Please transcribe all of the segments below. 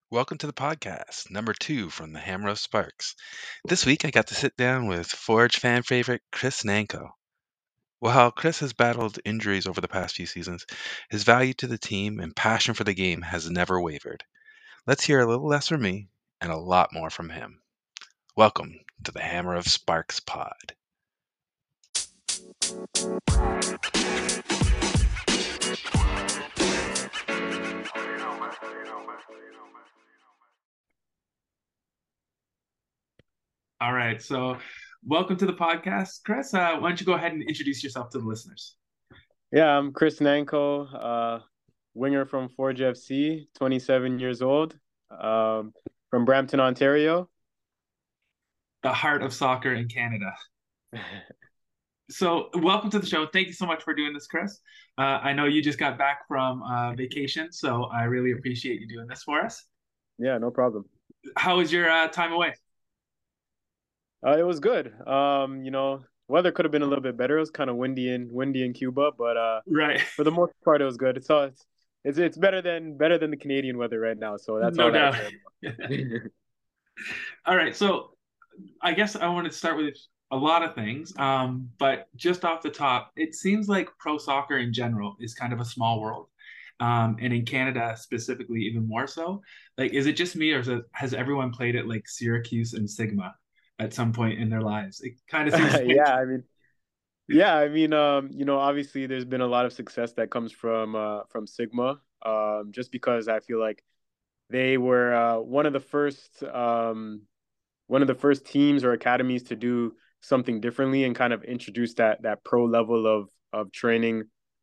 Welcome to the podcast, number two from the Hammer of Sparks. This week I got to sit down with Forge fan favorite Chris Nanko. While Chris has battled injuries over the past few seasons, his value to the team and passion for the game has never wavered. Let's hear a little less from me and a lot more from him. Welcome to the Hammer of Sparks pod. All right. So, welcome to the podcast, Chris. Why don't you go ahead and introduce yourself to the listeners? Yeah, I'm Chris Nanko, winger from Forge FC, 27 years old, from Brampton, Ontario. The heart of soccer in Canada. So, welcome to the show. Thank you so much for doing this, Chris. I know you just got back from vacation, so I really appreciate you doing this for us. Yeah, no problem. How was your time away? It was good. Weather could have been a little bit better. It was kind of windy in Cuba, but Right. for the most part, it was good. It's better than the Canadian weather right now. So that's No all that I doubt. care about. All right. So, I guess I want to start with a lot of things. But just off the top, it seems like pro soccer in general is kind of a small world. And in Canada specifically, even more so. Like, is it just me, or has everyone played at like Syracuse and Sigma at some point in their lives? It kind of seems like, Yeah, I mean, obviously there's been a lot of success that comes from Sigma. Just because I feel like they were one of the first teams or academies to do something differently and kind of introduce that pro level of training,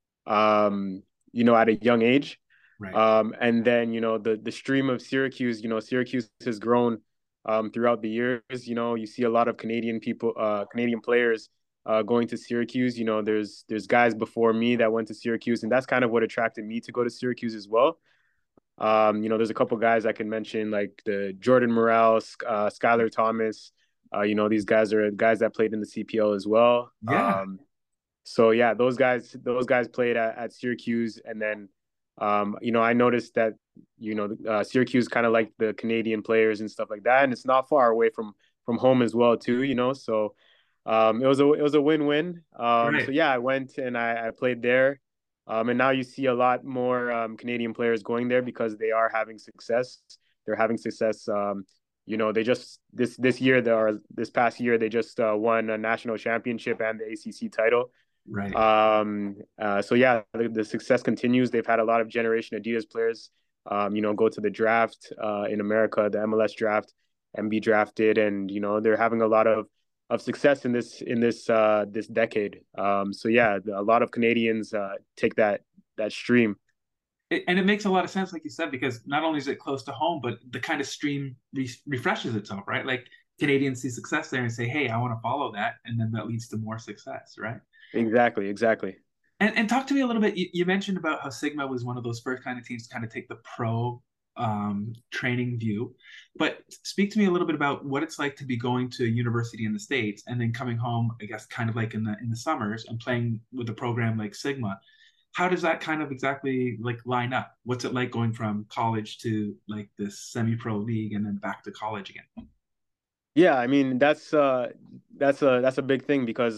at a young age. right, And then the stream of Syracuse, Syracuse has grown throughout the years. You see a lot of Canadian players going to Syracuse. There's guys before me that went to Syracuse, and that's kind of what attracted me to go to Syracuse as well. There's a couple guys I can mention like the Jordan Morales, Skylar Thomas. These guys are guys that played in the CPL as well. yeah, So yeah, those guys played at Syracuse, and then I noticed that Syracuse kind of like the Canadian players and stuff like that, and it's not far away from home as well too. So it was a win-win. So right. yeah, I went and I played there. And now you see a lot more Canadian players going there because they are having success. They're having success. They just this past year they just won a national championship and the ACC title. Right. So yeah, the success continues. They've had a lot of Generation Adidas players, go to the draft in America, the MLS draft, and be drafted, and they're having a lot of success in this decade. So yeah, a lot of Canadians take that stream. And it makes a lot of sense, like you said, because not only is it close to home, but the kind of stream refreshes itself, right? Like Canadians see success there and say, "Hey, I want to follow that," and then that leads to more success, right? Exactly, exactly. And talk to me a little bit. You mentioned about how Sigma was one of those first kind of teams to kind of take the pro training view, but speak to me a little bit about what it's like to be going to university in the States and then coming home, I guess, kind of like in the summers and playing with a program like Sigma. How does that kind of exactly like line up? What's it like going from college to like this semi-pro league and then back to college again? Yeah, I mean that's a big thing because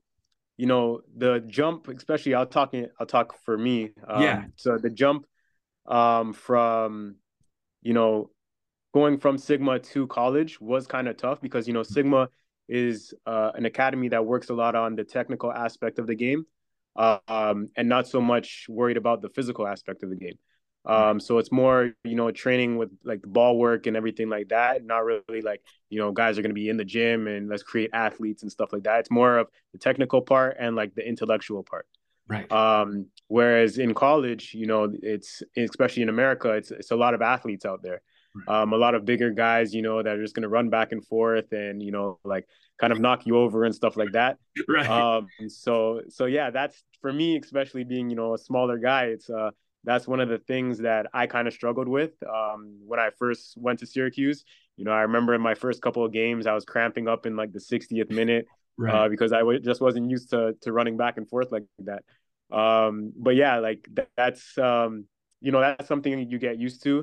the jump, especially I'll talk for me. Yeah, So the jump from you know going from Sigma to college was kind of tough because Sigma is an academy that works a lot on the technical aspect of the game, and not so much worried about the physical aspect of the game. right, So it's more training with like the ball work and everything like that. Not really like guys are going to be in the gym and let's create athletes and stuff like that. It's more of the technical part and like the intellectual part. right, Whereas in college, it's especially in America, it's a lot of athletes out there. right, A lot of bigger guys, that are just going to run back and forth and like kind of knock you over and stuff like that. right, So yeah, that's for me, especially being a smaller guy. It's That's one of the things that I kind of struggled with when I first went to Syracuse. I remember in my first couple of games, I was cramping up in like the 60th minute right. because just wasn't used to running back and forth like that. But yeah, like that's something you get used to.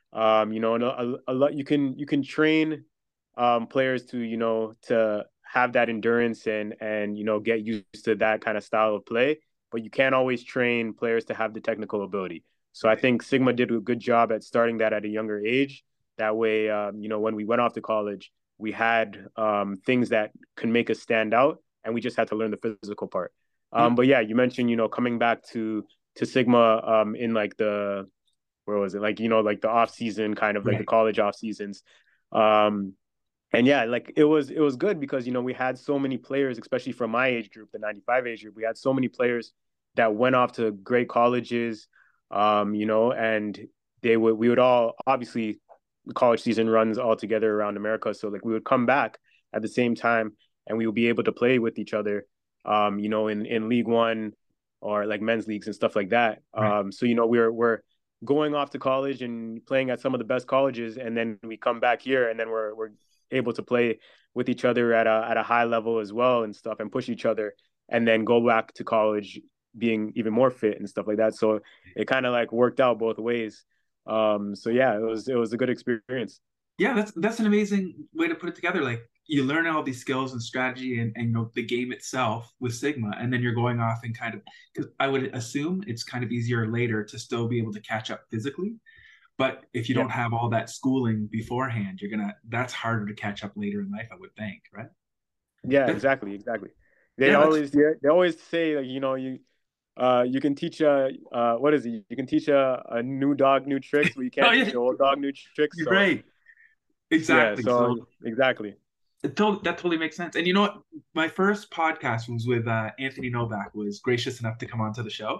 You know, and a lot you can train players to, you know, to have that endurance and you know, get used to that kind of style of play, but you can't always train players to have the technical ability. So I Right. think Sigma did a good job at starting that at a younger age. That way, you know, when we went off to college, we had things that could make us stand out, and we just had to learn the physical part. Yep. But yeah, you mentioned, you know, coming back to Sigma in like the, where was it, like, you know, like the off season, kind of like the Right. college off seasons. Um, and yeah, like it was good because, you know, we had so many players, especially from my age group, the 95 age group. We had so many players that went off to great colleges, you know, and we would all, obviously, the college season runs all together around America, so like we would come back at the same time, and we would be able to play with each other, you know, in League One or like men's leagues and stuff like that. Right. So you know, we're going off to college and playing at some of the best colleges, and then we come back here, and then we're able to play with each other at a high level as well and stuff, and push each other, and then go back to college being even more fit and stuff like that. So it kind of like worked out both ways. So yeah, it was a good experience. Yeah, that's an amazing way to put it together. Like you learn all these skills and strategy and you know the game itself with Sigma, and then you're going off and kind of, because I would assume it's kind of easier later to still be able to catch up physically. But if you Yeah, don't have all that schooling beforehand, that's harder to catch up later in life, I would think, right? yeah, That, exactly. They yeah, that's always yeah, they always say, like, you know, you can teach a what is it? You can teach a new dog new tricks, but you oh can't yeah, teach an old dog new tricks. you're So right. yeah, Exactly. so So exactly. that totally makes sense. And you know what? My first podcast was with Anthony Novak, was gracious enough to come onto the show.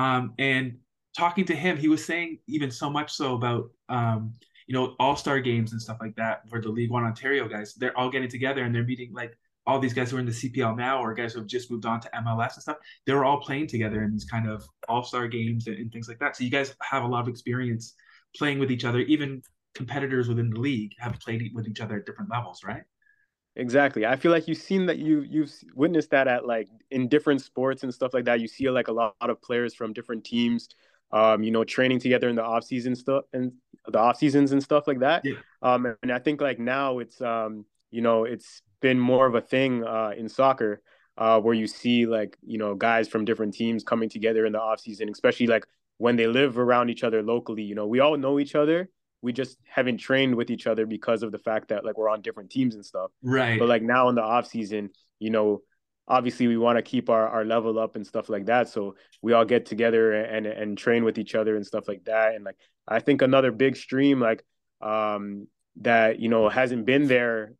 And talking to him, he was saying even so much so about you know, all-star games and stuff like that, where the League One Ontario guys, they're all getting together and they're meeting like all these guys who are in the CPL now or guys who have just moved on to MLS and stuff. They were all playing together in these kind of all-star games and things like that. So you guys have a lot of experience playing with each other, even competitors within the league have played with each other at different levels, right? Exactly. I feel like you've seen that, you've witnessed that at like in different sports and stuff like that. You see like a lot of players from different teams, you know, training together in the off season stuff and the off seasons and stuff like that. Yeah. And I think like now it's you know, it's been more of a thing in soccer, where you see like, you know, guys from different teams coming together in the off season, especially like when they live around each other locally. You know, we all know each other. We just haven't trained with each other because of the fact that like we're on different teams and stuff. Right. But like now in the off season, you know, obviously we want to keep our level up and stuff like that. So we all get together and train with each other and stuff like that. And like I think another big stream like that, you know, hasn't been there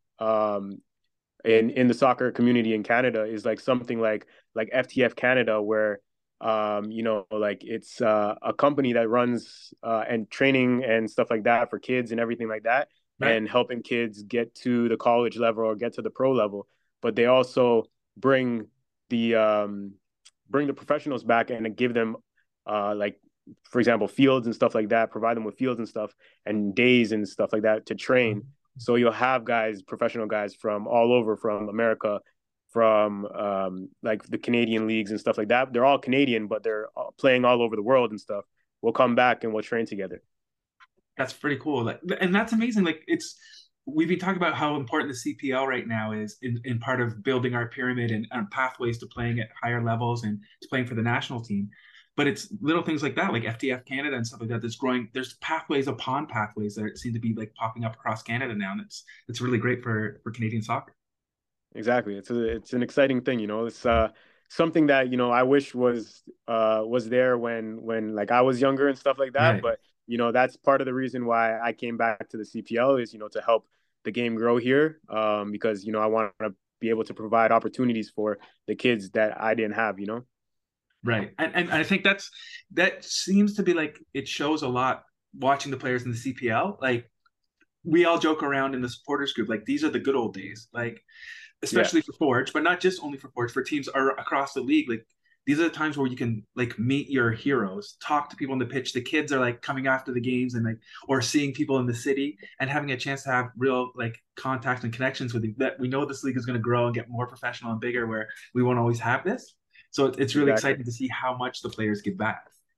in the soccer community in Canada is like something like FTF Canada, where you know, like it's a company that runs and training and stuff like that for kids and everything like that, Right. and helping kids get to the college level or get to the pro level. But they also bring the um, bring the professionals back and give them like, for example, fields and stuff like that, provide them with fields and stuff and days and stuff like that to train. So you'll have guys, professional guys from all over, from America, from like the Canadian leagues and stuff like that. They're all Canadian, but they're playing all over the world and stuff. We'll come back and we'll train together. That's pretty cool. Like, and that's amazing. Like it's we've been talking about how important the CPL right now is in part of building our pyramid and pathways to playing at higher levels and to playing for the national team. But it's little things like that, like FTF Canada and stuff like that, that's growing. There's pathways upon pathways that seem to be like popping up across Canada now, and it's really great for Canadian soccer. Exactly. It's an exciting thing, you know. It's something that, you know, I wish was there when like I was younger and stuff like that. Right. But, you know, that's part of the reason why I came back to the CPL is, you know, to help the game grow here. Because, you know, I want to be able to provide opportunities for the kids that I didn't have, you know. Right. And I think that seems to be like it shows a lot watching the players in the CPL. Like we all joke around in the supporters group, like these are the good old days. Like Yeah, especially for Forge, but not just only for Forge, for teams are across the league. Like these are the times where you can like meet your heroes, talk to people on the pitch. The kids are like coming after the games and like or seeing people in the city and having a chance to have real like contact and connections with you. That we know this league is going to grow and get more professional and bigger, where we won't always have this. So it's really exactly. exciting to see how much the players give back.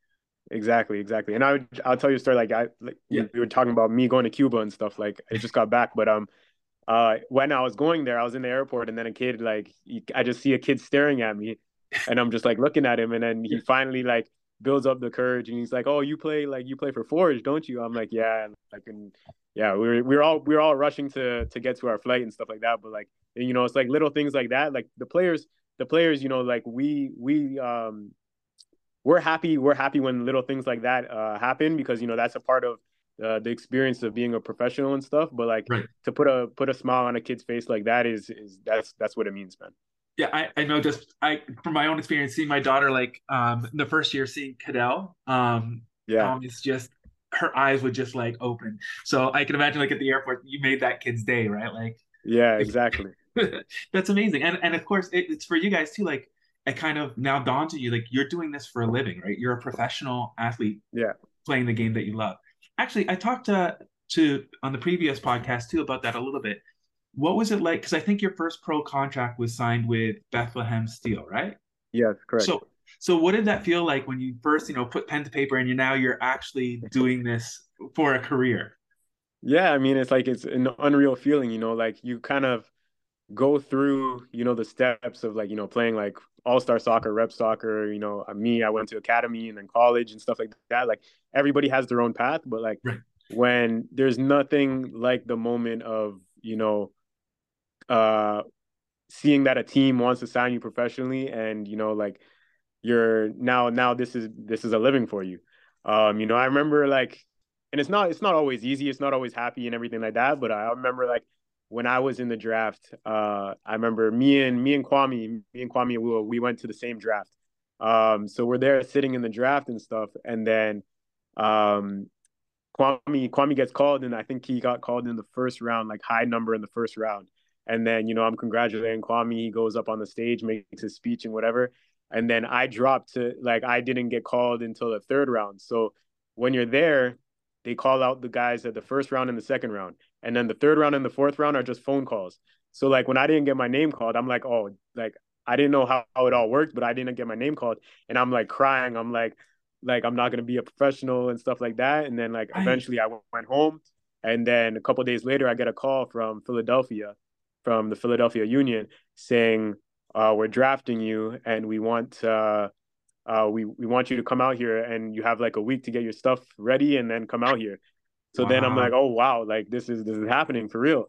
Exactly, exactly. And I'll tell you a story. Yeah. We were talking about me going to Cuba and stuff. Like I just got back, but when I was going there, I was in the airport, and then a kid I just see a kid staring at me, and I'm just like looking at him, and then he finally like builds up the courage, and he's like, "Oh, you play for Forge, don't you?" I'm like, "Yeah," and yeah, we were all rushing to get to our flight and stuff like that. But like it's like little things like that. Like the players, like we're happy when little things like that happen because that's a part of the experience of being a professional and stuff. But like Right. to put a smile on a kid's face like that is that's what it means, man. Yeah, I know just from my own experience seeing my daughter like the first year seeing Cadell, Yeah, it's just her eyes would just like open. So I can imagine like at the airport you made that kid's day, right? Like yeah, exactly. that's amazing. And of course it's for you guys too, like it kind of now dawned on you like you're doing this for a living, right? You're a professional athlete Yeah, playing the game that you love. Actually, I talked to on the previous podcast too about that a little bit. What was it like? Because I think your first pro contract was signed with Bethlehem Steel, right? yes, correct. So, so what did that feel like when you first, put pen to paper and you're actually doing this for a career? Yeah, I mean it's an unreal feeling, like you kind of go through, the steps of like, playing like all-star soccer, rep soccer, me, I went to academy and then college and stuff like that. Like everybody has their own path, but like Right. when there's nothing like the moment of, uh seeing that a team wants to sign you professionally and like you're now this is a living for you. I remember like, and it's not always easy, it's not always happy and everything like that, but I remember like when I was in the draft, I remember me and Kwame, we went to the same draft. So we're there sitting in the draft and stuff, and then um Kwame gets called, and I think he got called in the first round, like high number in the first round. And then I'm congratulating Kwame. He goes up on the stage, makes his speech and whatever. And then I dropped to like I didn't get called until the third round. So when you're there, they call out the guys at the first round and the second round, and then the third round and the fourth round are just phone calls. So like when I didn't get my name called, I'm like, oh, like I didn't know how it all worked, but I didn't get my name called, and I'm like crying. I'm like I'm not gonna be a professional and stuff like that. And then like Right. eventually I went home, and then a couple of days later I get a call from Philadelphia, from the Philadelphia Union, saying we're drafting you and we want you to come out here and you have like a week to get your stuff ready and then come out here. So then I'm like, Wow. oh wow, like this is happening for real.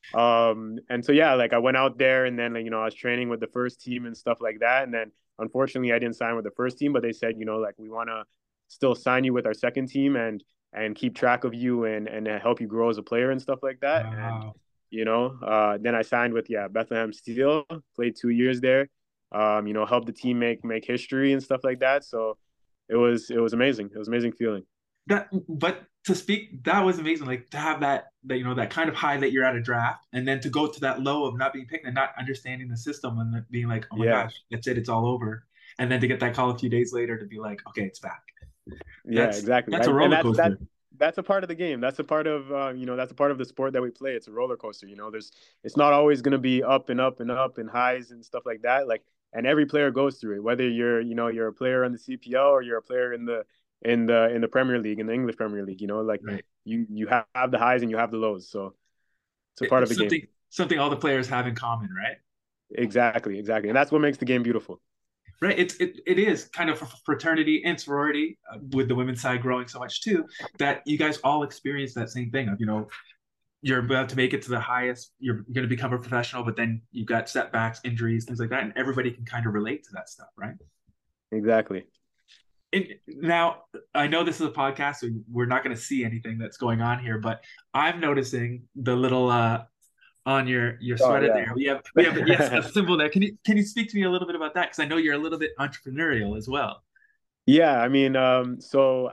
And so yeah, like I went out there and then like, I was training with the first team and stuff like that. And then unfortunately I didn't sign with the first team, but they said, like we want to still sign you with our second team and keep track of you and help you grow as a player and stuff like that. And Wow. then I signed with Bethlehem Steel, played 2 years there. Helped the team make history and stuff like that. So it was amazing. It was an amazing feeling. But to speak, that was amazing. Like to have that that kind of high that you're at a draft, and then to go to that low of not being picked and not understanding the system, and then being like, oh my Yeah, gosh, that's it, it's all over. And then to get that call a few days later to be like, okay, it's back. yeah, That's exactly. that's a And roller that's coaster. that's a part of the game. That's a part of that's a part of the sport that we play. It's a roller coaster. It's not always going to be up and up and up and highs and stuff like that. Like, and every player goes through it. Whether you're a player in the CPL or you're a player in the Premier League, in the English Premier League. Like Right. you have the highs and you have the lows. So it's a part of It's the game. something all the players have in common, right? Exactly, exactly, and that's what makes the game beautiful. Right. It is kind of fraternity and sorority with the women's side growing so much too that you guys all experience that same thing of you're about to make it to the highest, you're going to become a professional, but then you've got setbacks, injuries, things like that, and everybody can kind of relate to that stuff, right? Exactly. And now I know this is a podcast, so we're not going to see anything that's going on here, but I'm noticing the little on your Oh sweater there. We have yes a yeah. symbol there. Can you speak to me a little bit about that? Because I know you're a little bit entrepreneurial as well. Yeah, I mean, so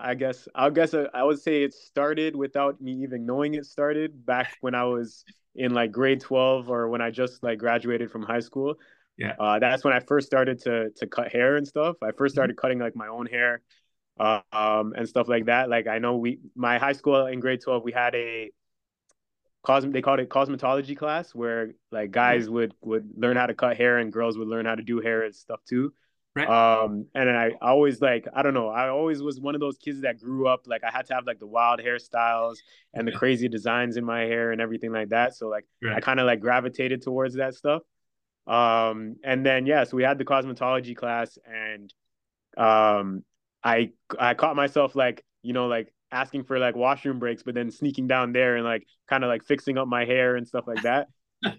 I would say it started without me even knowing it started back when I was in like grade 12 or when I just like graduated from high school. Yeah. That's when I first started to cut hair and stuff. I first Mhm. started cutting like my own hair, and stuff like that. Like I know my high school in grade 12, we had they called it cosmetology class where like Okay. guys would learn how to cut hair and girls would learn how to do hair and stuff too. Right. And I always like, I don't know, I always was one of those kids that grew up like I had to have like the wild hairstyles and the Yeah. crazy designs in my hair and everything like that. So like I Right. kind of like gravitated towards that stuff. And then yeah, so we had the cosmetology class, and um I caught myself like, like asking for like washroom breaks, but then sneaking down there and like kind of like fixing up my hair and stuff like that.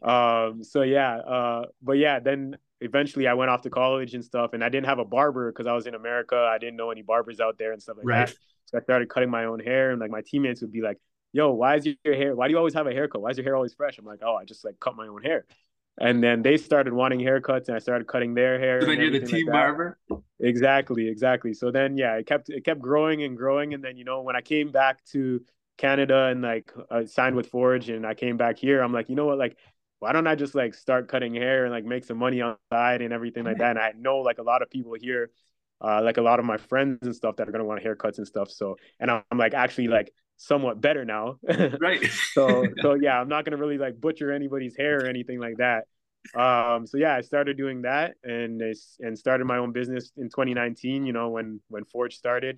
So yeah, but yeah, then eventually I went off to college and stuff, and I didn't have a barber because I was in America. I didn't know any barbers out there and stuff like Right. that. So I started cutting my own hair, and like my teammates would be like, "Yo, why is your hair? Why do you always have a haircut? Why is your hair always fresh?" I'm like, "Oh, I just like cut my own hair." And then they started wanting haircuts, and I started cutting their So hair then and you're the everything like team that. barber. Exactly, exactly. So then, yeah, it kept growing and growing, and then when I came back to Canada and like signed with Forge, and I came back here, I'm like, you know what, like, why don't I just like start cutting hair and like make some money on the side and everything like Right. that? And I know like a lot of people here, like a lot of my friends and stuff that are gonna want haircuts and stuff. So, and I'm like actually like somewhat better now. Right. So yeah, I'm not gonna really like butcher anybody's hair or anything like that. So yeah, I started doing that, and started my own business in 2019. When Forge started,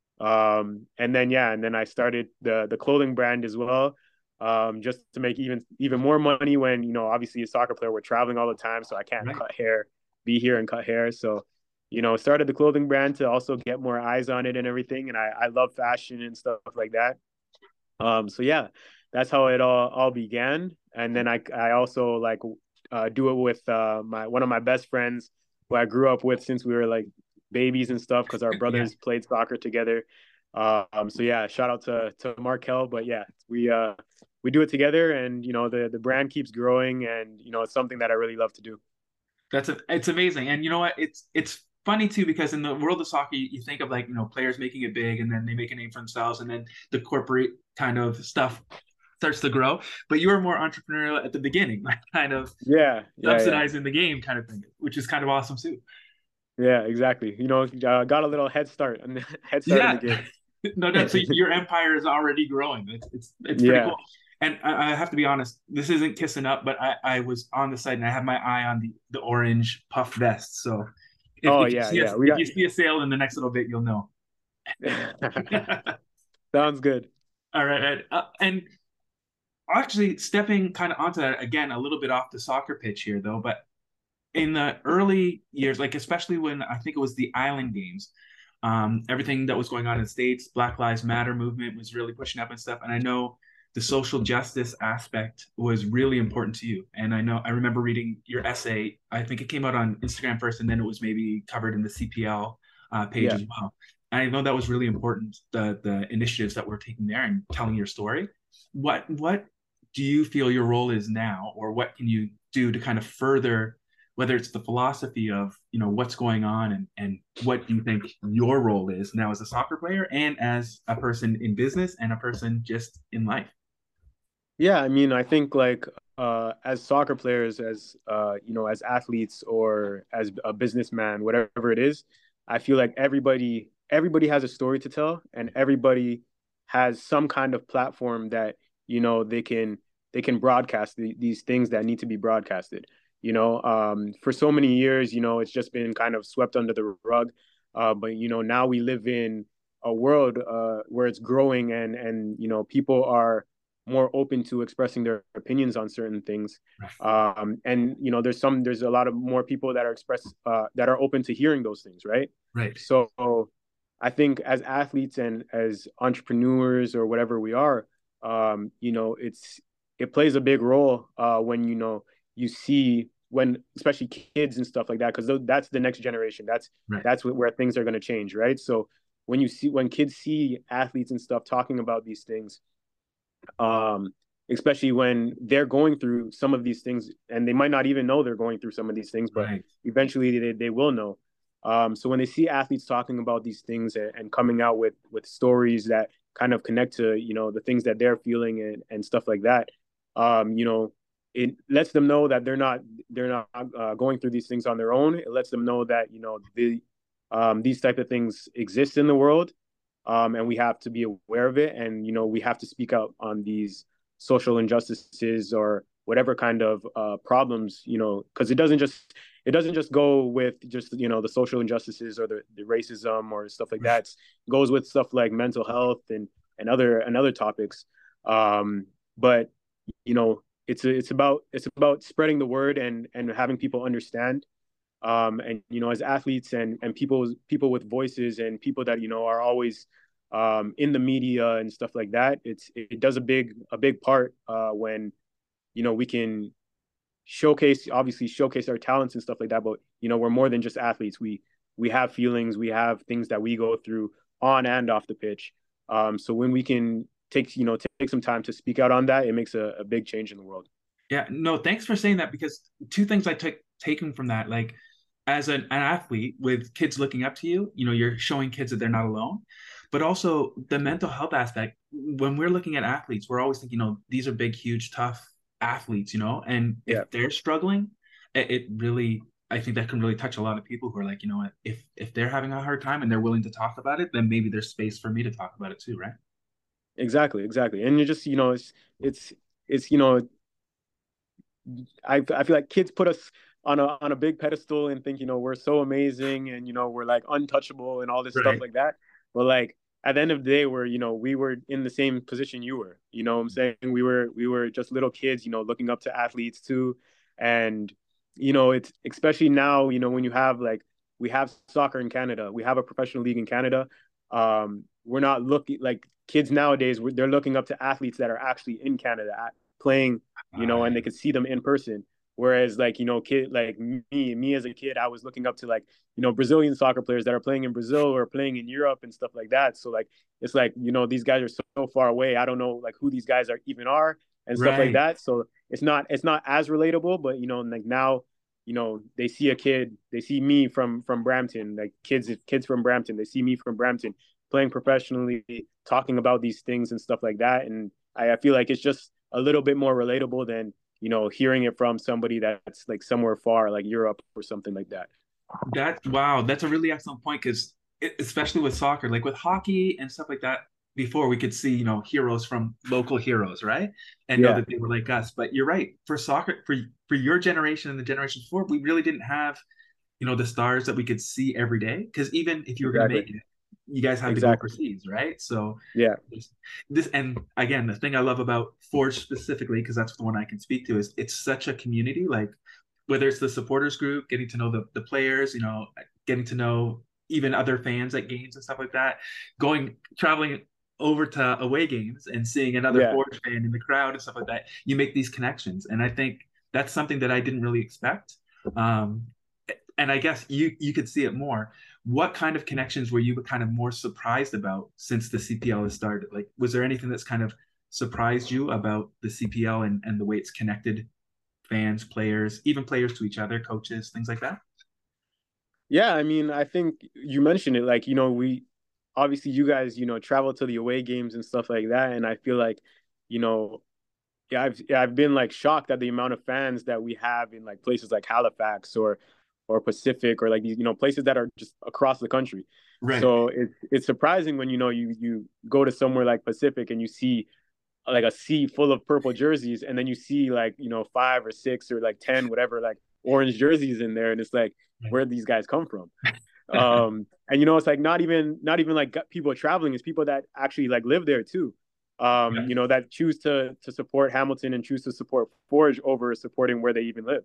and then yeah, and then I started the clothing brand as well, just to make even more money. When obviously a soccer player, we're traveling all the time, so I can't Right. cut hair, be here and cut hair. So started the clothing brand to also get more eyes on it and everything. And I love fashion and stuff like that. So yeah, that's how it all began. And then I also like do it with my one of my best friends who I grew up with since we were like babies and stuff, because our Yeah. brothers played soccer together. So yeah, shout out to Markel. But yeah, we do it together, and the brand keeps growing, and it's something that I really love to do. It's amazing. And you know what? It's funny too, because in the world of soccer, you think of like, players making it big and then they make a name for themselves, and then the corporate kind of stuff starts to grow. But you were more entrepreneurial at the beginning, like kind of Yeah, yeah, yeah. subsidizing the game kind of thing, which is kind of awesome too. Yeah, exactly. Got a little head start and head start in the Yeah, game. no doubt. So your empire is already growing. It's pretty Yeah. cool. And I have to be honest, this isn't kissing up, but I was on the site and I have my eye on the orange puff vest. So Oh if you yeah, see yeah. We if got you see a sale in the next little bit, you'll know. sounds good. All right, Ed. And actually, stepping kind of onto that again, a little bit off the soccer pitch here, though. But in the early years, like especially when I think it was the Island Games, everything that was going on in the States, Black Lives Matter movement was really pushing up and stuff. And I know the social justice aspect was really important to you. And I remember reading your essay. I think it came out on Instagram first, and then it was maybe covered in the CPL page Yeah. as well. And I know that was really important, the initiatives that we're taking there and telling your story. What do you feel your role is now, or what can you do to kind of further, whether it's the philosophy of what's going on, and what do you think your role is now as a soccer player and as a person in business and a person just in life? Yeah, I mean, I think like as soccer players, as as athletes or as a businessman, whatever it is, I feel like everybody has a story to tell, and everybody has some kind of platform that they can broadcast these things that need to be broadcasted. For so many years, it's just been kind of swept under the rug. But now we live in a world where it's growing, and people are more open to expressing their opinions on certain things. And there's a lot of more people that are open to hearing those things, right? Right. So I think as athletes and as entrepreneurs or whatever we are, it plays a big role when you see, when especially kids and stuff like that, because that's the next generation. That's Right. that's where things are going to change, right? So when kids see athletes and stuff talking about these things, um, especially when they're going through some of these things, and they might not even know they're going through some of these things, but Right. eventually they will know. So when they see athletes talking about these things, and coming out with stories that kind of connect to the things that they're feeling, and stuff like that, um, you know, it lets them know that they're not going through these things on their own. It lets them know that these type of things exist in the world, and we have to be aware of it, and we have to speak out on these social injustices or whatever kind of problems, because it doesn't just go with just, you know, the social injustices or the racism or stuff like that. It goes with stuff like mental health and other topics. But you know, it's about spreading the word and having people understand. And you know, as athletes and people with voices and people that, you know, are always in the media and stuff like that, it does a big part when, you know, we can obviously showcase our talents and stuff like that. But you know, we're more than just athletes. We have feelings, we have things that we go through on and off the pitch. So when we can take some time to speak out on that, it makes a big change in the world. Yeah, no, thanks for saying that, because two things I took taken from that, like as an athlete with kids looking up to you, you know, you're showing kids that they're not alone, but also the mental health aspect. When we're looking at athletes, we're always thinking, you know, these are big, huge, tough athletes, you know, and Yeah, if they're struggling, it really, I think that can really touch a lot of people who are like, you know what, if they're having a hard time and they're willing to talk about it, then maybe there's space for me to talk about it too, right? exactly. And you just, you know, it's you know, I feel like kids put us on a big pedestal and think, you know, we're so amazing and, you know, we're like untouchable and all this stuff Right. like that. But like at the end of the day, you know, we were in the same position you were. You know what I'm saying? We were just little kids, you know, looking up to athletes too. And, you know, it's especially now, you know, when you have like we have soccer in Canada, we have a professional league in Canada. We're not looking like kids nowadays, they're looking up to athletes that are actually in Canada playing, you know, and they could see them in person. Whereas like, you know, kid like me as a kid, I was looking up to like, you know, Brazilian soccer players that are playing in Brazil or playing in Europe and stuff like that. So like it's like, you know, these guys are so far away. I don't know like who these guys are and stuff like Right. that. So it's not as relatable, but you know, like now, you know, they see a kid, they see me from Brampton, like kids from Brampton, they see me from Brampton playing professionally, talking about these things and stuff like that. And I feel like it's just a little bit more relatable than, you know, hearing it from somebody that's like somewhere far, like Europe or something like that. Wow, that's a really excellent point, because especially with soccer, like with hockey and stuff like that, before we could see, you know, heroes from local heroes, right? And know Yeah, that they were like us. But you're right, for soccer, for your generation and the generation before, we really didn't have, you know, the stars that we could see every day. Because even if you were going to exactly. make it, you guys had to go Exactly. overseas, right? So Yeah. this, and again, the thing I love about Forge specifically, because that's the one I can speak to, is it's such a community. Like whether it's the supporters group, getting to know the players, you know, getting to know even other fans at games and stuff like that, traveling over to away games and seeing another Yeah. Forge fan in the crowd and stuff like that, you make these connections. And I think that's something that I didn't really expect. Um, and I guess you could see it more. What kind of connections were you kind of more surprised about since the CPL has started? Like, was there anything that's kind of surprised you about the CPL and the way it's connected fans, players, even players to each other, coaches, things like that? Yeah, I mean, I think you mentioned it. Like, you know, we obviously you guys, you know, travel to the away games and stuff like that. And I feel like, you know, yeah, I've been like shocked at the amount of fans that we have in like places like Halifax or Pacific or like these, you know, places that are just across the country. Right. So it's surprising when, you know, you go to somewhere like Pacific and you see like a sea full of purple jerseys, and then you see like, you know, 5 or 6 or like 10, whatever, like orange jerseys in there, and it's like, where did these guys come from? And you know, it's like not even like people traveling, it's people that actually like live there too. Yeah. You know, that choose to support Hamilton and choose to support Forge over supporting where they even live.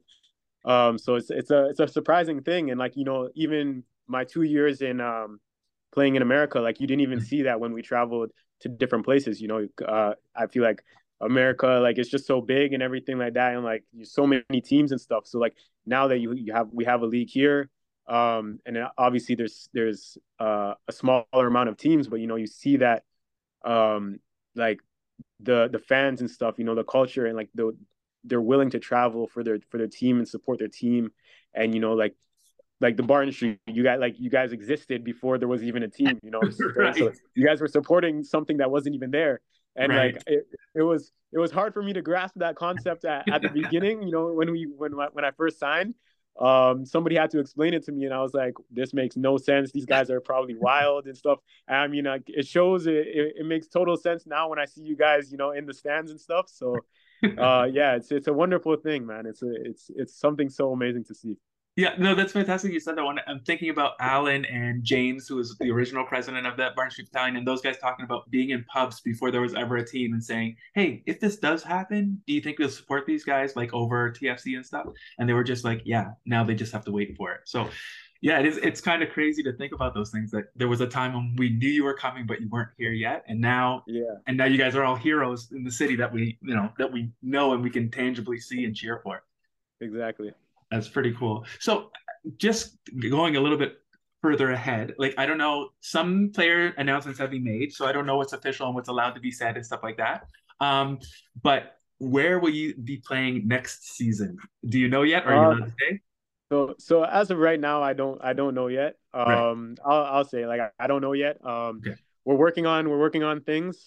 So it's a surprising thing, and like, you know, even my 2 years in playing in America, like you didn't even see that when we traveled to different places. You know, I feel like America, like it's just so big and everything like that, and like so many teams and stuff. So like now that you have we have a league here, and obviously there's a smaller amount of teams, but you know you see that um, like the fans and stuff, you know, the culture and like they're willing to travel for their team and support their team, and you know like the Barton Street, you guys existed before there was even a team, you know what I'm saying? So Right. you guys were supporting something that wasn't even there. And like Right. it was hard for me to grasp that concept at the beginning, you know, when I first signed. Somebody had to explain it to me, and I was like, this makes no sense. These guys are probably wild and stuff. And I mean, like, it shows it makes total sense now when I see you guys, you know, in the stands and stuff. So yeah, it's a wonderful thing, man. It's something so amazing to see. Yeah, no, that's fantastic. You said that one. I'm thinking about Alan and James, who was the original president of that Barn Street Battalion, and those guys talking about being in pubs before there was ever a team and saying, "Hey, if this does happen, do you think we'll support these guys like over TFC and stuff?" And they were just like, "Yeah." Now they just have to wait for it. So, yeah, it is. It's kind of crazy to think about those things. That there was a time when we knew you were coming, but you weren't here yet, Yeah, and now you guys are all heroes in the city that we know and we can tangibly see and cheer for. exactly. That's pretty cool. So, just going a little bit further ahead, like I don't know, some player announcements have been made, so I don't know what's official and what's allowed to be said and stuff like that. Um, but where will you be playing next season? Do you know yet? Or are you Uh, allowed to say? so as of right now, I don't know yet. Right. I'll say like I don't know yet. Okay. We're working on things.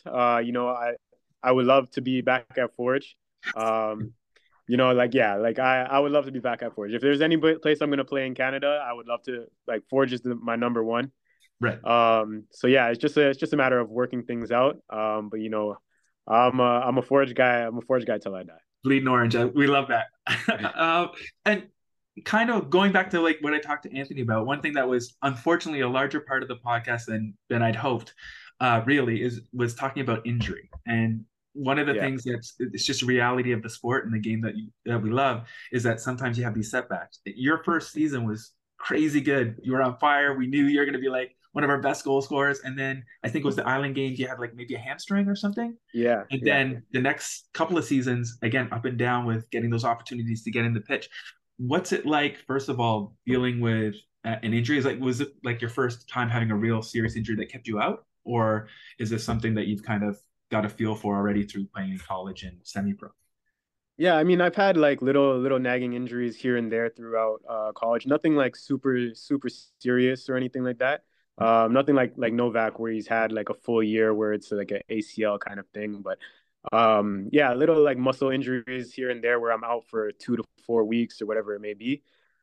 I would love to be back at Forge. Um, like yeah, like I would love to be back at Forge. If there's any place I'm gonna play in Canada, I would love to. Like Forge is my number one. Right. So yeah, it's just a matter of working things out. But I'm a Forge guy. I'm a Forge guy till I die. Bleeding orange. We love that. Yeah. And kind of going back to like what I talked to Anthony about, one thing that was unfortunately a larger part of the podcast than I'd hoped, really, is was talking about injury. And one of the Yeah. things that's it's just a reality of the sport and the game that we love is that sometimes you have these setbacks. Your first season was crazy good. You were on fire. We knew you were going to be like one of our best goal scorers. And then I think it was the Island Games. You had like maybe a hamstring or something. Yeah. And Yeah. then the next couple of seasons, again, up and down with getting those opportunities to get in the pitch. What's it like, first of all, dealing with an injury? Was it like your first time having a real serious injury that kept you out? Or is this something that you've kind of got a feel for already through playing in college and semi-pro? Yeah, I mean, I've had like little nagging injuries here and there throughout college. Nothing like super serious or anything like that. Nothing like Novak where he's had like a full year where it's like an ACL kind of thing. But yeah, little like muscle injuries here and there where I'm out for 2 to 4 weeks or whatever it may be.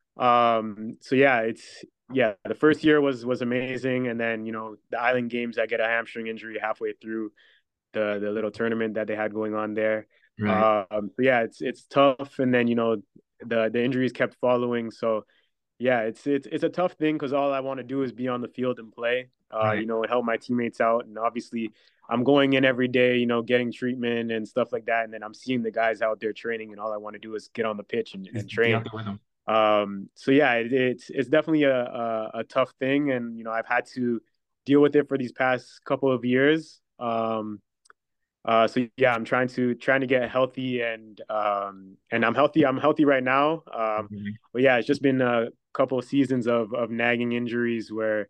So yeah, the first year was amazing, and then the Island Games, I get a hamstring injury halfway through the little tournament that they had going on there. Right. So yeah, it's tough, and then the injuries kept following. So yeah, it's a tough thing because all I want to do is be on the field and play. Right. And help my teammates out, and obviously I'm going in every day, getting treatment and stuff like that, and then I'm seeing the guys out there training, and all I want to do is get on the pitch and Just be out train. there with them. So yeah, it's definitely a tough thing, and I've had to deal with it for these past couple of years. So yeah, I'm trying to get healthy, and I'm healthy right now. But yeah, it's just been a couple of seasons of nagging injuries where,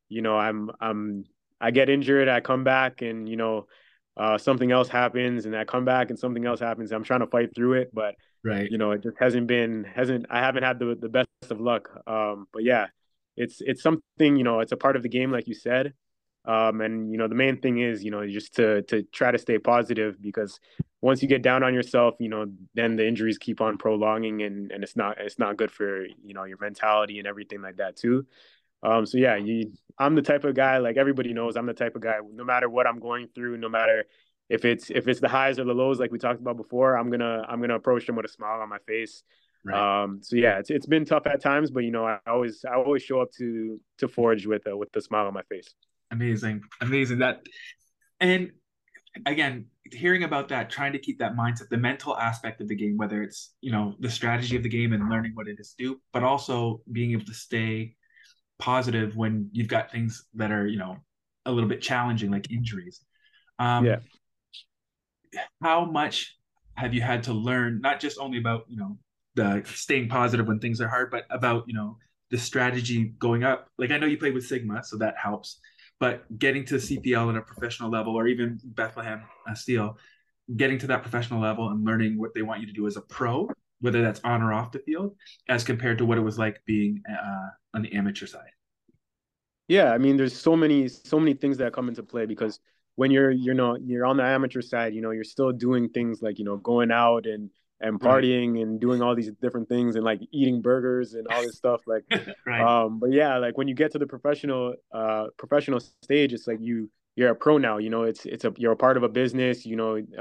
I get injured, I come back, and something else happens, and I come back and something else happens. I'm trying to fight through it, but Right. it just hasn't I haven't had the best of luck. But yeah, it's something, it's a part of the game, like you said. And the main thing is, just to try to stay positive, because once you get down on yourself, then the injuries keep on prolonging, and it's not good for, your mentality and everything like that too. So yeah, I'm the type of guy, like everybody knows, I'm the type of guy, no matter what I'm going through, no matter if it's the highs or the lows, like we talked about before, I'm gonna approach them with a smile on my face. Right. So yeah, it's been tough at times, but I always show up to Forge with a smile on my face. Amazing. Amazing. And again, hearing about that, trying to keep that mindset, the mental aspect of the game, whether it's, the strategy of the game and learning what it is to do, but also being able to stay positive when you've got things that are, a little bit challenging, like injuries. Yeah. Um, how much have you had to learn, not just only about, the staying positive when things are hard, but about, the strategy going up? Like I know you played with Sigma, so that helps. But getting to CPL at a professional level, or even Bethlehem Steel, getting to that professional level and learning what they want you to do as a pro, whether that's on or off the field, as compared to what it was like being on the amateur side. Yeah, I mean, there's so many things that come into play, because when you're on the amateur side, you're still doing things like, going out and Right. partying and doing all these different things and like eating burgers and all this stuff. Like, Right. but yeah, like when you get to the professional stage, it's like you're a pro now. You're a part of a business.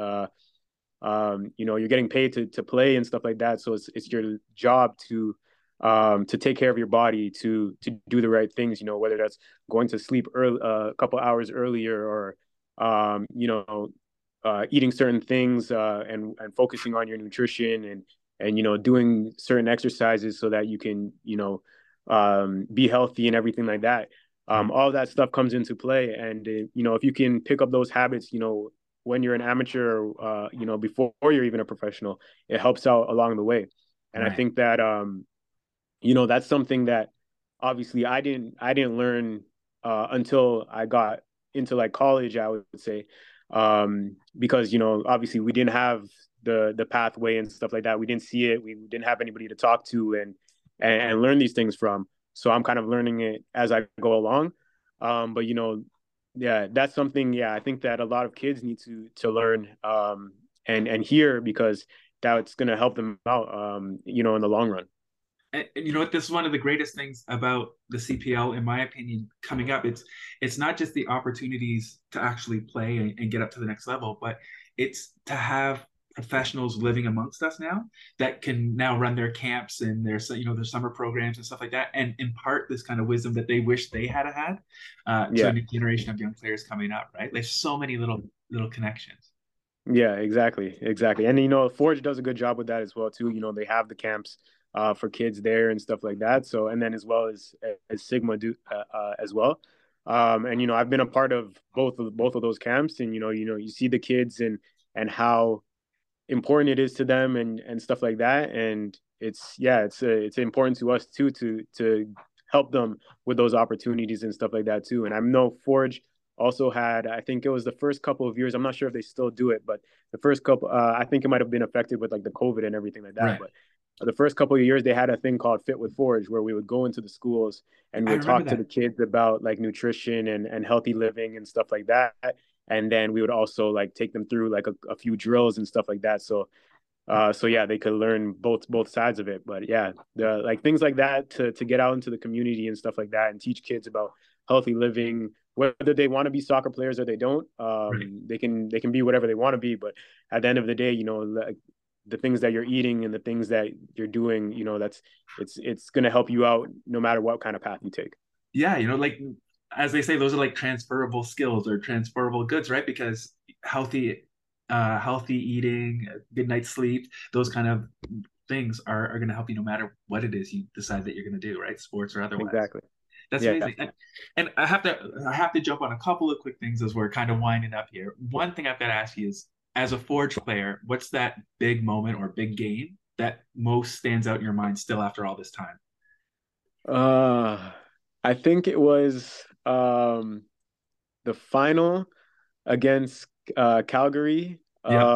You're getting paid to play and stuff like that. So it's your job to take care of your body, to do the right things, whether that's going to sleep early, a couple hours earlier, or eating certain things, and focusing on your nutrition, and doing certain exercises so that you can be healthy and everything like that. Right. All that stuff comes into play, and if you can pick up those habits, when you're an amateur, before you're even a professional, it helps out along the way. And I Right. think that that's something that obviously I didn't learn until I got into like college, I would say, because obviously we didn't have the pathway and stuff like that. We didn't see it. We didn't have anybody to talk to and learn these things from. So I'm kind of learning it as I go along. But yeah, that's something. Yeah, I think that a lot of kids need to learn, and hear, because that's going to help them out, in the long run. And you know what? This is one of the greatest things about the CPL, in my opinion, coming up. It's not just the opportunities to actually play and get up to the next level, but it's to have professionals living amongst us now that can now run their camps and their summer programs and stuff like that, and impart this kind of wisdom that they wish they had had to a Yeah. new generation of young players coming up. Right? There's so many little connections. Yeah, exactly. Exactly. And Forge does a good job with that as well too. They have the camps for kids there and stuff like that. So, and then as well as Sigma do as well. And I've been a part of both of those camps, and you see the kids and how important it is to them and stuff like that. And it's important to us too to help them with those opportunities and stuff like that too. And I know Forge also had, I think it was the first couple of years, I'm not sure if they still do it, but the first couple, I think it might have been affected with like the COVID and everything like that. Right. But the first couple of years, they had a thing called Fit with Forge, where we would go into the schools and we I would remember talk to the that. kids about like nutrition and healthy living and stuff like that. And then we would also like take them through like a few drills and stuff like that. So yeah, they could learn both sides of it. But yeah, the like things like that to get out into the community and stuff like that, and teach kids about healthy living, whether they want to be soccer players or they don't. Right. They can be whatever they want to be, but at the end of the day, like the things that you're eating and the things that you're doing, that's it's going to help you out no matter what kind of path you take. Yeah, like as they say, those are like transferable skills or transferable goods, right? Because healthy eating, a good night's sleep, those kind of things are going to help you no matter what it is you decide that you're going to do, right? Sports or otherwise. Exactly. That's Yeah. amazing. And I have to jump on a couple of quick things as we're kind of winding up here. One thing I've got to ask you is, as a Forge player, what's that big moment or big game that most stands out in your mind still after all this time? Uh, I think it was the final against Calgary, Yeah.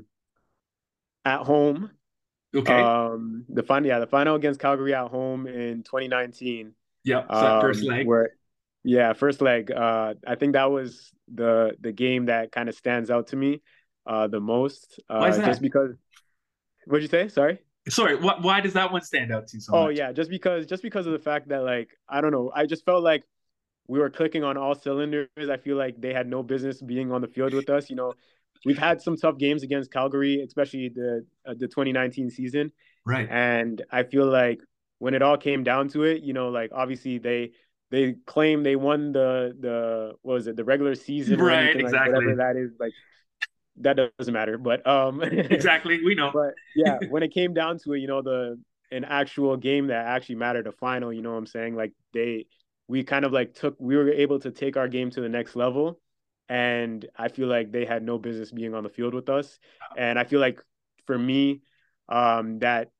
at home. Okay. The final against Calgary at home in 2019. Yep. So that first leg. Where Yeah, first leg. I think that was the game that kind of stands out to me the most. Why is Just that? because. What'd you say? Sorry. Sorry, why does that one stand out to you so Oh much? yeah, just because of the fact that, like, I don't know, I just felt like we were clicking on all cylinders. I feel like they had no business being on the field with us. We've had some tough games against Calgary, especially the 2019 season, Right. and I feel like when it all came down to it, like obviously they claim they won the what was it, the regular season or Right, anything, like whatever exactly. that is, like that doesn't matter. But Exactly. We know. but yeah, when it came down to it, the an actual game that actually mattered, a final, you know what I'm saying? Like we kind of like we were able to take our game to the next level. And I feel like they had no business being on the field with us. And I feel like for me, that,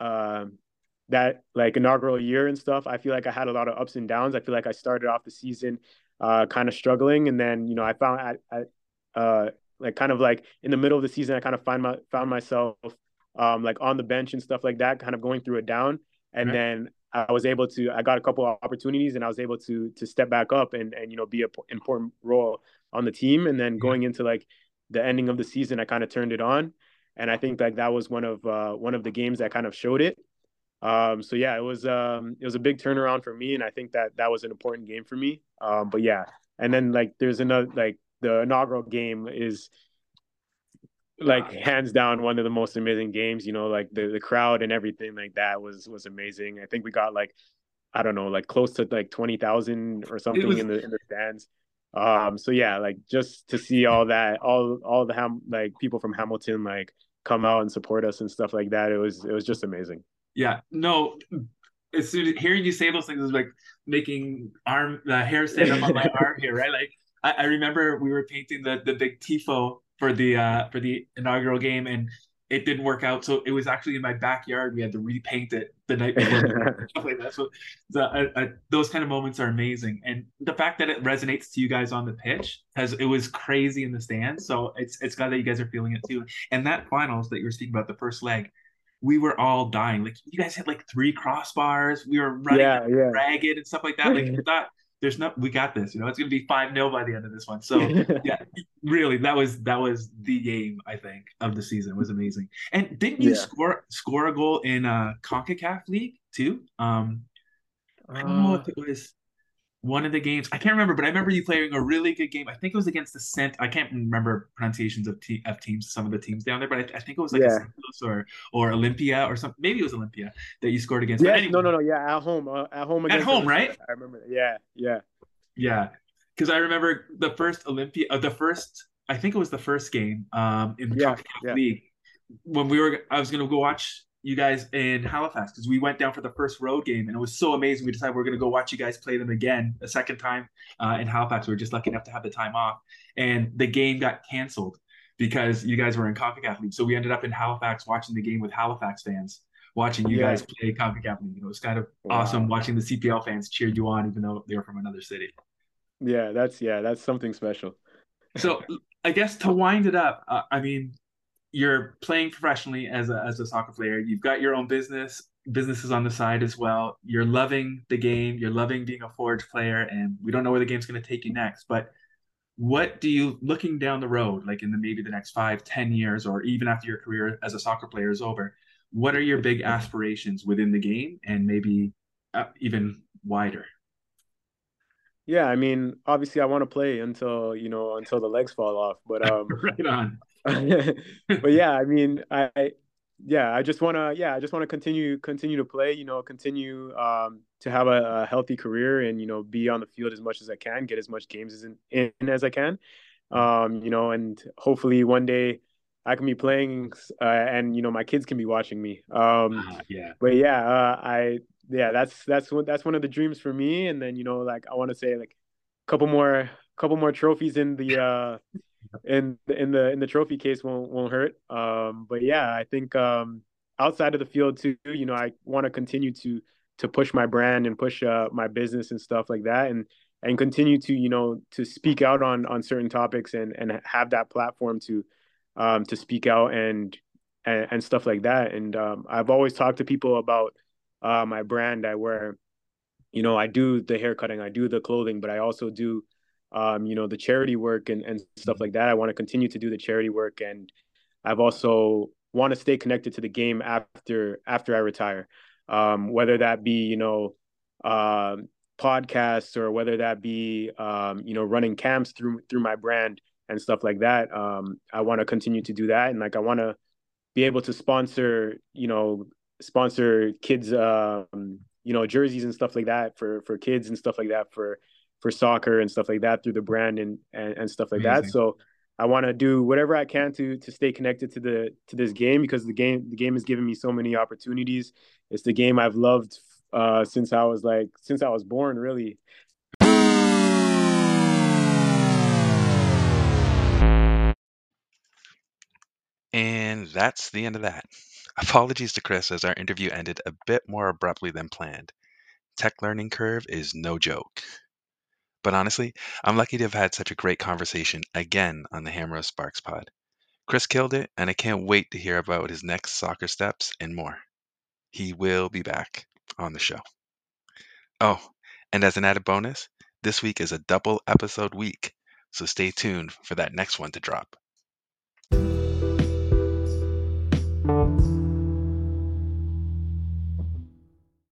that like inaugural year and stuff, I feel like I had a lot of ups and downs. I feel like I started off the season kind of struggling. And then, I found like kind of like in the middle of the season, I kind of found myself like on the bench and stuff like that, kind of going through it down. And Right. then I got a couple of opportunities, and I was able to step back up and be an important role on the team. And then Yeah. going into like the ending of the season, I kind of turned it on. And I think like that was one of the games that kind of showed it. So yeah, it was a big turnaround for me, and I think that that was an important game for me. But yeah, and then like there's another, like the inaugural game is like hands down one of the most amazing games. You know, like the crowd and everything like that was amazing. I think we got like, I don't know, like close to like 20,000 or It something was in the stands. So yeah, like just to see all that, all the like people from Hamilton like come out and support us and stuff like that. It was just amazing. yeah. No, as soon as hearing you say those things is like making hair stand up on my arm here, right? Like I remember we were painting the big tifo for the inaugural game, and it didn't work out. So it was actually in my backyard. We had to repaint it the night before the game, stuff like that. So those kind of moments are amazing, and the fact that it resonates to you guys on the pitch, because it was crazy in the stands. So it's glad that you guys are feeling it too. And that finals that you were speaking about, the first leg, we were all dying. Like you guys had like 3 crossbars. We were running Yeah, yeah. ragged and stuff like that. Like we thought, there's no, we got this. You know, it's gonna be 5-0 by the end of this one. So yeah, really, that was the game I think of the season. It was amazing. And didn't you Yeah. score a goal in CONCACAF League too? I don't know Uh, if it was one of the games. I can't remember, but I remember you playing a really good game. I think it was against the Cent. I can't remember pronunciations of teams, some of the teams down there, but I think it was like a yeah. Santos or Olympia or something. Maybe it was Olympia that you scored against. But Yes, no, anyway, no, no. Yeah, at home at against home, Olympia. right? I remember that. Yeah, yeah, Yeah, because I remember the first Olympia, the first. I think it was the first game in the yeah, CONCACAF yeah, League when I was gonna go watch you guys in Halifax because we went down for the first road game and it was so amazing. We decided we are gonna go watch you guys play them again a second time in Halifax. We were just lucky enough to have the time off, and the game got canceled because you guys were in CONCACAF League. So we ended up in Halifax watching the game with Halifax fans, watching you yeah. guys play CONCACAF League. It was kind of awesome Wow. watching the CPL fans cheer you on, even though they were from another city. Yeah, that's something special. So I guess to wind it up, I mean, you're playing professionally as a soccer player. You've got your own businesses on the side as well. You're loving the game. You're loving being a Forge player, and we don't know where the game's going to take you next. But what do you, looking down the road, like in maybe the next 5, 10 years, or even after your career as a soccer player is over, what are your big aspirations within the game, and maybe even wider? Yeah, I mean, obviously, I want to play until the legs fall off. But Right on. but yeah, I mean, yeah, I just wanna continue to play. You know, continue to have a healthy career, and be on the field as much as I can, get as much games in as I can. And hopefully one day I can be playing, and my kids can be watching me. Yeah, But yeah, I yeah, that's one of the dreams for me. And then like I want to say like couple more trophies in the in the trophy case won't hurt. But yeah, I think outside of the field too, I want to continue to push my brand and push my business and stuff like that, and continue to to speak out on certain topics, and have that platform to speak out and stuff like that. And I've always talked to people about my brand. I wear, I do the haircutting, I do the clothing, but I also do the charity work and stuff like that. I want to continue to do the charity work, and I've also want to stay connected to the game after I retire. Whether that be, uh, podcasts, or whether that be running camps through my brand and stuff like that. I want to continue to do that, and like I want to be able to sponsor kids jerseys and stuff like that for kids and stuff like that for soccer and stuff like that through the brand and stuff like that. amazing. So I want to do whatever I can to stay connected to this game, because the game has given me so many opportunities. It's the game I've loved since I was born, really. And that's the end of that. Apologies to Chris as our interview ended a bit more abruptly than planned. Tech learning curve is no joke. But honestly, I'm lucky to have had such a great conversation again on the Hammer of Sparks pod. Chris killed it, and I can't wait to hear about his next soccer steps and more. He will be back on the show. Oh, and as an added bonus, this week is a double episode week, so stay tuned for that next one to drop.